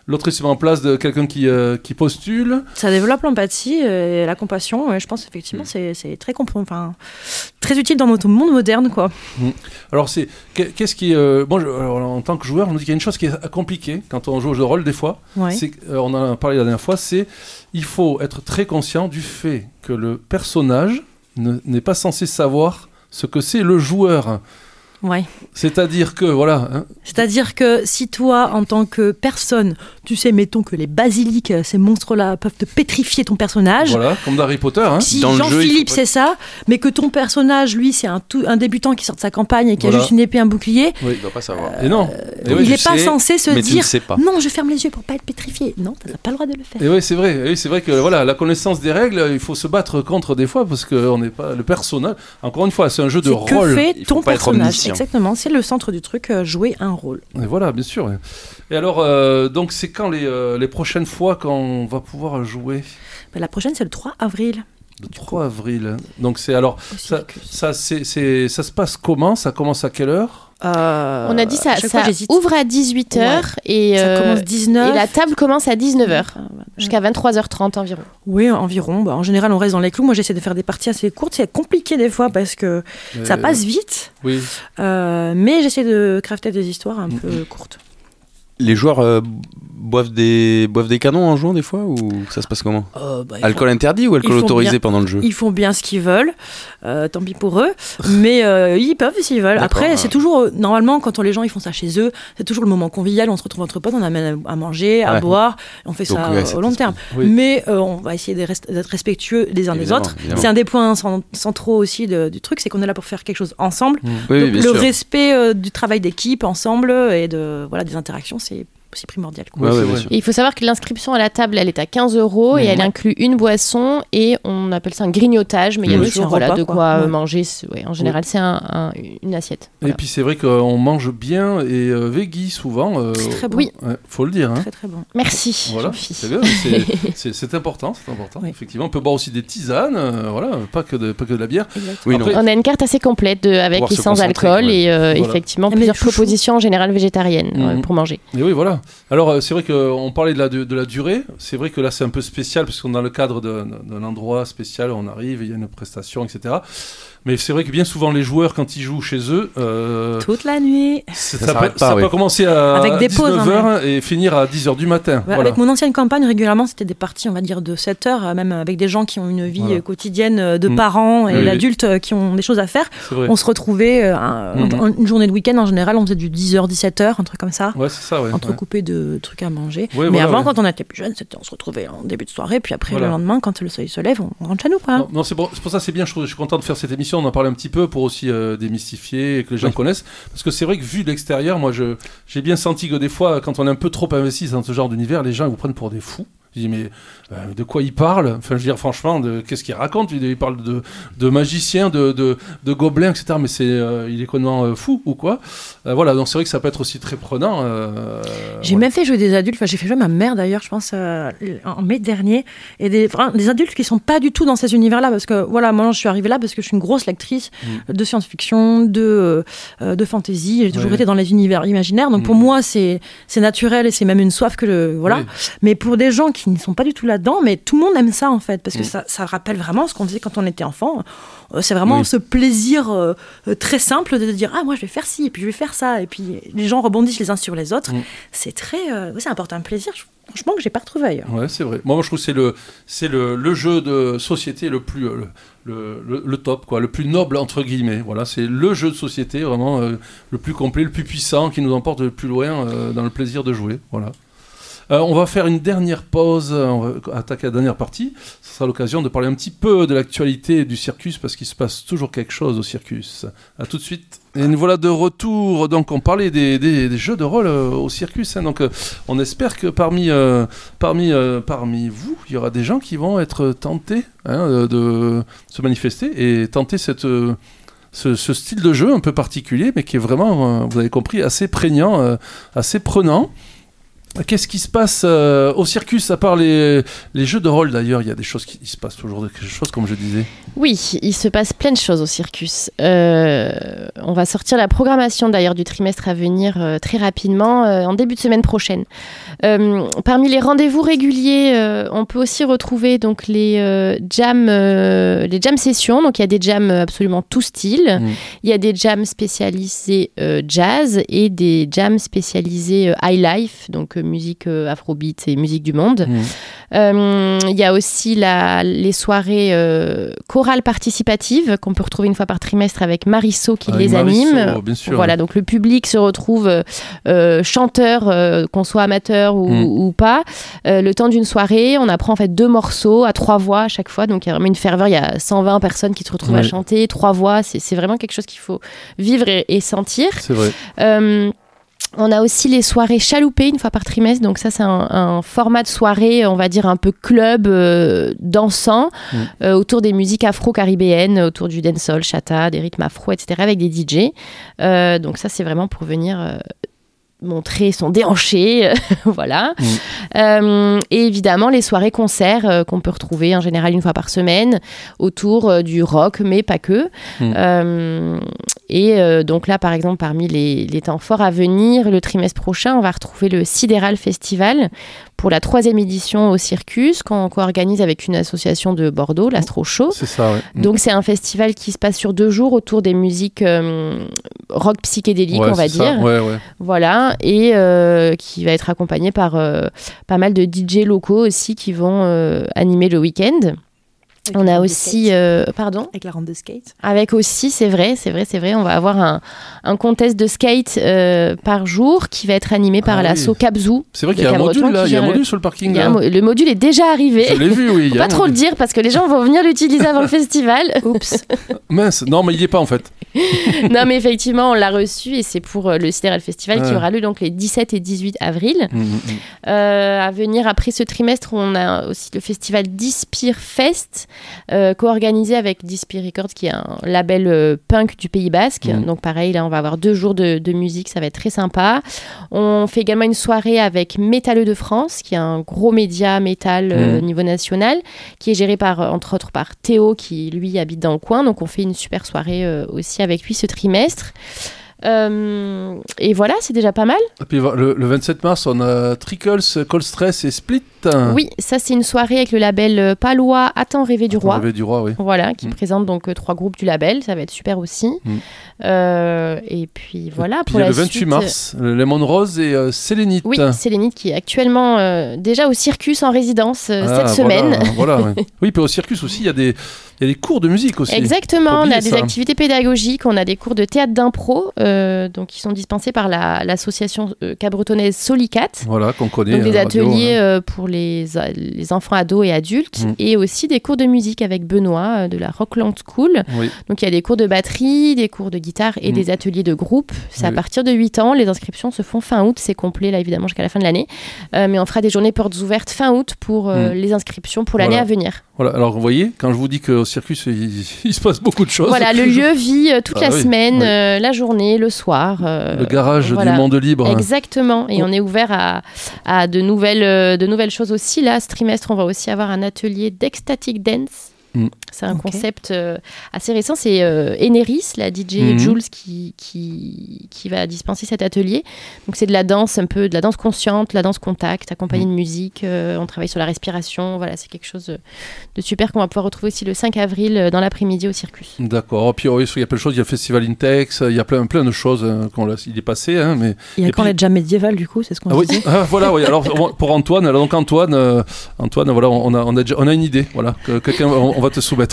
S4: l'autre il se met en place de quelqu'un qui, euh, qui postule.
S5: Ça développe l'empathie et la compassion. Et je pense effectivement mmh. c'est, c'est très, comp- enfin, très utile dans notre monde moderne, quoi.
S4: Mmh. Alors, c'est, qu'est-ce qui... Euh, bon, je, alors, en tant que joueur, on nous dit qu'il y a une chose qui est compliquée quand on joue au jeu de rôle, des fois. Ouais. C'est, euh, on en a parlé la dernière fois, c'est il faut être très conscient du fait que le personnage ne, n'est pas censé savoir ce que c'est le joueur.
S5: Ouais.
S4: C'est-à-dire que, voilà... Hein.
S5: C'est-à-dire que si toi, en tant que personne, tu sais, mettons que les basiliques, ces monstres-là, peuvent te pétrifier ton personnage...
S4: Voilà, comme d'Harry Potter. Hein.
S5: Si dans Jean-Philippe, c'est ça, mais que ton personnage, lui, c'est un, tout, un débutant qui sort de sa campagne et qui voilà. a juste une épée, un bouclier...
S6: Oui, il doit pas savoir.
S5: Euh,
S4: et non.
S5: Et oui, il n'est pas sais, censé se dire
S6: pas.
S5: « Non, je ferme les yeux pour pas être pétrifié. » Non, tu n'as pas le droit de le faire.
S4: Et oui, c'est vrai. Et oui, c'est vrai que voilà, la connaissance des règles, il faut se battre contre des fois parce qu'on n'est pas... Le personnage... Encore une fois, c'est un jeu de
S5: c'est
S4: rôle.
S5: Que fait ton personnage. Exactement, c'est le centre du truc, euh, jouer un rôle.
S4: Et voilà, bien sûr. Et alors, euh, donc c'est quand les, euh, les prochaines fois qu'on va pouvoir jouer?
S5: Ben, la prochaine, c'est le trois avril.
S4: Le trois avril. Donc c'est alors ça, ça, c'est, c'est, ça se passe comment? Ça commence à quelle heure?
S7: Euh, On a dit ça, ça fois, ouvre à dix-huit heures ouais. et,
S5: ça
S7: euh,
S5: commence dix-neuf
S7: et la table commence à dix-neuf heures jusqu'à vingt-trois heures trente environ.
S5: Oui, environ. Bah, en général, on reste dans les clous. Moi, j'essaie de faire des parties assez courtes. C'est compliqué des fois parce que mais ça passe vite.
S4: Oui.
S5: Euh, mais j'essaie de crafter des histoires un mmh. peu courtes.
S6: Les joueurs euh, boivent, des, boivent des canons en jouant des fois ou ça se passe comment? euh, bah, Alcool font... interdit ou alcool autorisé bien, pendant le jeu?
S5: Ils font bien ce qu'ils veulent, euh, tant pis pour eux, mais euh, ils peuvent s'ils veulent. D'accord, Après, ouais. c'est toujours, euh, normalement, quand les gens ils font ça chez eux, c'est toujours le moment convivial, on se retrouve entre potes, on amène à manger, à ouais. boire, on fait Donc, ça ouais, au long terme. Oui. Mais euh, on va essayer d'être respectueux les uns évidemment, des autres. Évidemment. C'est un des points centraux aussi de, du truc, c'est qu'on est là pour faire quelque chose ensemble. Mmh. Oui, Donc, oui, le sûr. respect euh, du travail d'équipe ensemble et de, voilà, des interactions, c'est c'est primordial.
S4: Ouais, ouais, ouais,
S7: et il faut savoir que l'inscription à la table, elle est à quinze euros et elle ouais. inclut une boisson et on appelle ça un grignotage, mais il mmh. y a toujours voilà, de quoi, quoi. Euh, manger. Ouais, en général, ouais. c'est un, un, une assiette.
S4: Voilà. Et puis c'est vrai qu'on mange bien et euh, veggie souvent. Euh,
S5: c'est très bon.
S7: Oui.
S4: Ouais, faut le dire. Hein.
S5: Très très bon.
S7: Merci.
S4: Voilà, c'est, bien, c'est, c'est, c'est important, c'est important. Oui. Effectivement, on peut boire aussi des tisanes, euh, voilà, pas que de pas que de la bière.
S6: Oui,
S7: Après, on a une carte assez complète de, avec et sans alcool ouais. et euh, voilà. effectivement plusieurs propositions en général végétariennes mmh. pour manger.
S4: Et oui, voilà. Alors c'est vrai qu'on parlait de la, de, de la durée, c'est vrai que là c'est un peu spécial parce qu'on est dans le cadre de, d'un endroit spécial, on arrive, il y a une prestation, et cetera. Mais c'est vrai que bien souvent les joueurs quand ils jouent chez eux... Euh,
S5: toute la nuit.
S4: Ça, ça, peut, pas, ça oui. peut commencer à avec des dix-neuf heures hein, et finir à dix heures du matin.
S5: Ouais,
S4: voilà.
S5: Avec mon ancienne campagne, régulièrement c'était des parties on va dire de sept heures, même avec des gens qui ont une vie voilà. quotidienne de mmh. parents et oui, d'adultes oui. qui ont des choses à faire. On se retrouvait euh, un, mmh. une journée de week-end en général, on faisait du dix heures, dix-sept heures, un truc comme ça.
S4: Ouais, c'est ça, ouais.
S5: Entrecoupé ouais. de trucs à manger.
S4: Ouais,
S5: Mais
S4: voilà,
S5: avant,
S4: ouais.
S5: quand on était plus jeune, c'était, on se retrouvait en début de soirée, puis après voilà. le lendemain, quand le soleil se lève, on rentre chez nous. Quoi.
S4: Non, non c'est, pour, c'est pour ça c'est bien, je, trouve, je suis content de faire cette émission, on en parlait un petit peu pour aussi euh, démystifier et que les gens oui. connaissent. Parce que c'est vrai que vu de l'extérieur, moi je, j'ai bien senti que des fois, quand on est un peu trop investi dans ce genre d'univers, les gens ils vous prennent pour des fous. Je dis mais euh, de quoi il parle? Enfin je veux dire franchement de, qu'est-ce qu'il raconte? Il, il parle de, de magiciens, de, de, de gobelins, et cetera. Mais c'est, euh, il est complètement euh, fou ou quoi? euh, Voilà, donc c'est vrai que ça peut être aussi très prenant. Euh,
S5: j'ai ouais. même fait jouer des adultes, enfin j'ai fait jouer ma mère d'ailleurs, je pense euh, en mai dernier, et des, enfin, des adultes qui sont pas du tout dans ces univers-là, parce que voilà, moi je suis arrivée là parce que je suis une grosse lectrice mmh. de science-fiction, de, euh, de fantasy, j'ai toujours ouais. été dans les univers imaginaires, donc mmh. pour moi c'est, c'est naturel et c'est même une soif que le, voilà. Oui. Mais pour des gens qui ne sont pas du tout là-dedans, mais tout le monde aime ça en fait, parce que mmh. ça, ça rappelle vraiment ce qu'on faisait quand on était enfant. Euh, c'est vraiment oui. ce plaisir euh, très simple de dire ah moi je vais faire ci et puis je vais faire ça et puis les gens rebondissent les uns sur les autres. Mmh. C'est très, euh, oui, ça apporte un plaisir. Je, franchement que j'ai pas retrouvé ailleurs.
S4: Ouais, c'est vrai. Moi, moi je trouve que c'est le, c'est le, le jeu de société le plus, le, le, le, le top quoi, le plus noble entre guillemets. Voilà, c'est le jeu de société vraiment euh, le plus complet, le plus puissant, qui nous emporte le plus loin euh, dans le plaisir de jouer. Voilà. Euh, on va faire une dernière pause, on va attaquer la dernière partie. Ce sera l'occasion de parler un petit peu de l'actualité du circus, parce qu'il se passe toujours quelque chose au circus. A tout de suite. Et nous voilà de retour. Donc on parlait des, des, des jeux de rôle euh, au circus. Hein. Donc euh, on espère que parmi, euh, parmi, euh, parmi vous, il y aura des gens qui vont être tentés hein, de, de se manifester et tenter cette... Euh, Ce, ce style de jeu un peu particulier, mais qui est vraiment, euh, vous avez compris, assez prégnant, euh, assez prenant. Qu'est-ce qui se passe euh, au circus, à part les, les jeux de rôle d'ailleurs? Il y a des choses qui il se passent toujours des choses, comme je disais.
S7: Oui, il se passe plein de choses au circus. Euh, on va sortir la programmation d'ailleurs du trimestre à venir euh, très rapidement, euh, en début de semaine prochaine. Euh, parmi les rendez-vous réguliers, euh, on peut aussi retrouver donc les euh, jams, euh, les jam sessions. Donc il y a des jams absolument tout styles. Mmh. Il y a des jams spécialisés euh, jazz et des jams spécialisés euh, high life, donc euh, musique euh, afrobeat et musique du monde. Mmh. Euh, il y a aussi la, les soirées euh, chorales participatives qu'on peut retrouver une fois par trimestre avec Marisso qui avec les Marisso, anime.
S4: Bien sûr,
S7: voilà,
S4: oui.
S7: donc le public se retrouve euh, chanteur, euh, qu'on soit amateur ou, mmh. ou pas. Euh, le temps d'une soirée, on apprend en fait deux morceaux à trois voix à chaque fois. Donc il y a vraiment une ferveur. Il y a cent vingt personnes qui se retrouvent ouais. à chanter, trois voix. C'est, c'est vraiment quelque chose qu'il faut vivre et, et sentir.
S4: C'est vrai.
S7: Euh, On a aussi les soirées chaloupées une fois par trimestre. Donc ça, c'est un, un format de soirée, on va dire un peu club euh, dansant, mmh. euh, autour des musiques afro-caribéennes, autour du dancehall, chata, des rythmes afro, et cetera, avec des D J. Euh, donc ça, c'est vraiment pour venir euh, montrer son déhanché, voilà. Mmh. Euh, et évidemment, les soirées concerts euh, qu'on peut retrouver en général une fois par semaine autour euh, du rock, mais pas que. Mmh. Euh, et euh, donc là, par exemple, parmi les, les temps forts à venir, le trimestre prochain, on va retrouver le Sidéral Festival pour la troisième édition au Circus, qu'on co-organise avec une association de Bordeaux, l'Astro Show.
S4: C'est ça, ouais. Mmh.
S7: Donc c'est un festival qui se passe sur deux jours autour des musiques euh, rock psychédéliques,
S4: ouais,
S7: on va
S4: c'est
S7: dire.
S4: Ça. Ouais, ouais.
S7: Voilà, et euh, qui va être accompagné par euh, pas mal de D J locaux aussi qui vont euh, animer le week-end. Avec on a aussi, euh, pardon,
S5: avec la rampe de skate.
S7: Avec aussi, c'est vrai, c'est vrai, c'est vrai. On va avoir un, un contest de skate euh, par jour qui va être animé par ah, l'asso oui. Capzou.
S4: C'est vrai qu'il y a un module là, il y a un module sur le parking. Là.
S7: Mo- le module est déjà arrivé.
S4: Je l'ai vu, oui.
S7: Faut pas trop module. Le dire parce que les gens vont venir l'utiliser avant le festival. Oups.
S4: Mince, non, mais il n'y est pas en fait.
S7: Non, mais effectivement, on l'a reçu et c'est pour le Sidéral Festival ouais. qui aura lieu donc les dix-sept et dix-huit avril. Mmh, mmh. Euh, à venir après ce trimestre, on a aussi le festival Dispire Fest. Euh, co-organisé avec Dispire Records qui est un label euh, punk du Pays Basque. Mmh. Donc pareil, là on va avoir deux jours de, de musique, ça va être très sympa. On fait également une soirée avec Métalleux de France, qui est un gros média métal euh, mmh. niveau national, qui est géré par, entre autres par Théo, qui lui habite dans le coin. Donc on fait une super soirée euh, aussi avec lui ce trimestre. Euh, et voilà, c'est déjà pas mal.
S4: Et puis le, le vingt-sept mars, on a Trickles, Cold Stress et Split.
S7: Oui, ça c'est une soirée avec le label palois Attends rêver du roi.
S4: Rêver du roi, oui.
S7: Voilà, qui
S4: mmh.
S7: présente donc euh, trois groupes du label, ça va être super aussi. Mmh. Euh, et puis voilà.
S4: Et puis
S7: pour
S4: il y a
S7: la
S4: le vingt-huit
S7: suite,
S4: mars, le Lemon Rose et euh, Sélénite.
S7: Oui, Sélénite qui est actuellement euh, déjà au Circus en résidence euh,
S4: ah,
S7: cette
S4: voilà,
S7: semaine.
S4: Voilà, ouais. Oui, puis au Circus aussi, il y a des Il y a des cours de musique aussi.
S7: Exactement, on a des
S4: ça.
S7: activités pédagogiques, on a des cours de théâtre d'impro, euh, donc qui sont dispensés par la, l'association euh, cabretonnaise Solicat.
S4: Voilà, qu'on connaît.
S7: Donc des
S4: radio,
S7: ateliers
S4: hein.
S7: euh, pour les, les enfants ados et adultes, mmh. et aussi des cours de musique avec Benoît euh, de la Rockland School.
S4: Oui.
S7: Donc il y a des cours de batterie, des cours de guitare et mmh. des ateliers de groupe. C'est oui. à partir de huit ans, les inscriptions se font fin août, c'est complet là évidemment jusqu'à la fin de l'année. Euh, mais on fera des journées portes ouvertes fin août pour euh, mmh. les inscriptions pour l'année
S4: voilà.
S7: à venir.
S4: Voilà, alors vous voyez, quand je vous dis qu'au Circus, il, il se passe beaucoup de choses.
S7: Voilà, le lieu vit euh, toute ah, la
S4: oui,
S7: semaine,
S4: oui.
S7: Euh, la journée, le soir. Euh,
S4: le garage
S7: voilà.
S4: du monde libre.
S7: Exactement, et oh. on est ouvert à, à de, nouvelles, euh, de nouvelles choses aussi. Là, ce trimestre, on va aussi avoir un atelier d'ecstatic dance. Mm. C'est un okay. concept euh, assez récent. C'est euh, Eneris, la D J mm-hmm. Jules, qui, qui, qui va dispenser cet atelier. Donc, c'est de la danse, un peu de la danse consciente, la danse contact, accompagnée mm. de musique. Euh, on travaille sur la respiration. Voilà, c'est quelque chose de super qu'on va pouvoir retrouver aussi le cinq avril dans l'après-midi au Circus.
S4: D'accord. Puis, oui, il y a plein de choses. Il y a le Festival Intex, il y a plein, plein de choses. Hein, qu'on l'a, il est passé. Hein, mais...
S5: Il y a
S4: Et
S5: quand
S4: puis...
S5: la jam médiévale, du coup, c'est ce qu'on
S4: ah,
S5: disait.
S4: Oui. Ah, voilà, oui. Alors, pour Antoine, alors, donc Antoine, euh, Antoine voilà, on a, on, a déjà, on a une idée. Voilà, que, quelqu'un, on, on va te soumettre.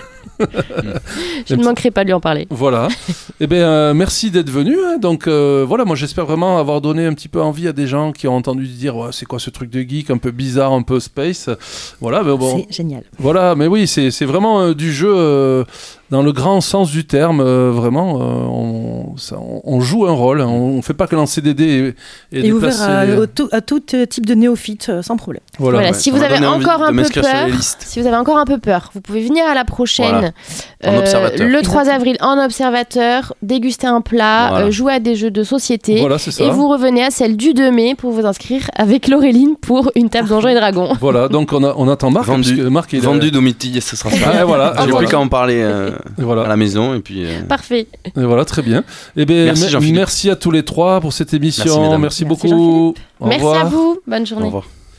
S7: Je ne manquerai pas de lui en parler.
S4: Voilà. Eh bien, euh, merci d'être venu. Hein. Donc, euh, voilà, moi, j'espère vraiment avoir donné un petit peu envie à des gens qui ont entendu dire ouais, c'est quoi ce truc de geek, un peu bizarre, un peu space. Voilà, mais bon.
S5: C'est génial.
S4: Voilà, mais oui, c'est, c'est vraiment euh, du jeu euh, dans le grand sens du terme. Euh, vraiment, euh, on, ça, on, on joue un rôle. Hein. On ne fait pas que lancer des dés et, et,
S5: et ouvert à, à, tout, à tout type de néophyte euh, sans problème.
S7: Voilà. Voilà. Ouais, si vous avez encore un peu peur, si vous avez encore un peu peur, vous pouvez venir à la prochaine. Voilà. prochaine.
S6: Voilà. En observateur.
S7: Le trois avril, en observateur, déguster un plat,
S6: Voilà.
S7: euh, jouer à des jeux de société.
S4: Voilà, c'est ça.
S7: Et vous revenez à celle du deux mai pour vous inscrire avec Laureline pour une table Donjons et Dragons.
S4: Voilà, donc on, a, on attend Marc.
S6: Vendu.
S4: puisque Marc, il a-
S6: Vendu Domitille, ce sera ça.
S4: Ah, et voilà,
S6: J'ai
S4: et
S6: plus
S4: voilà.
S6: qu'à en parler euh,
S4: Et voilà.
S6: à la maison et puis. euh,
S7: Parfait.
S4: Et voilà, très bien. Eh ben,
S6: Merci,
S4: mer-
S6: Jean-Philippe.
S4: merci à tous les trois pour cette émission.
S6: Merci, mesdames.
S4: Merci,
S7: Merci,
S4: beaucoup. Au
S7: Merci
S4: revoir.
S7: à vous. Bonne
S6: Au
S7: journée.
S6: revoir.